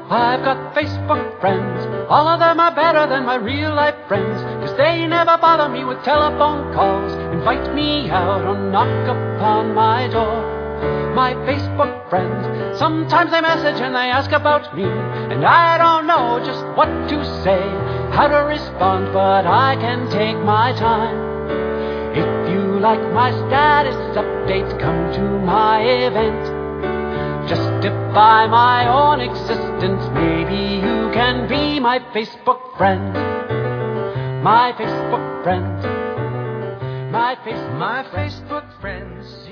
I've got Facebook friends. All of them are better than my real-life friends, 'cause they never bother me with telephone calls, invite me out or knock upon my door. My Facebook friends, sometimes they message and they ask about me, and I don't know just what to say, how to respond, but I can take my time. If you like my status updates, come to my event. Justify my own existence, maybe you can be my Facebook friend. My Facebook friend. My Facebook friends.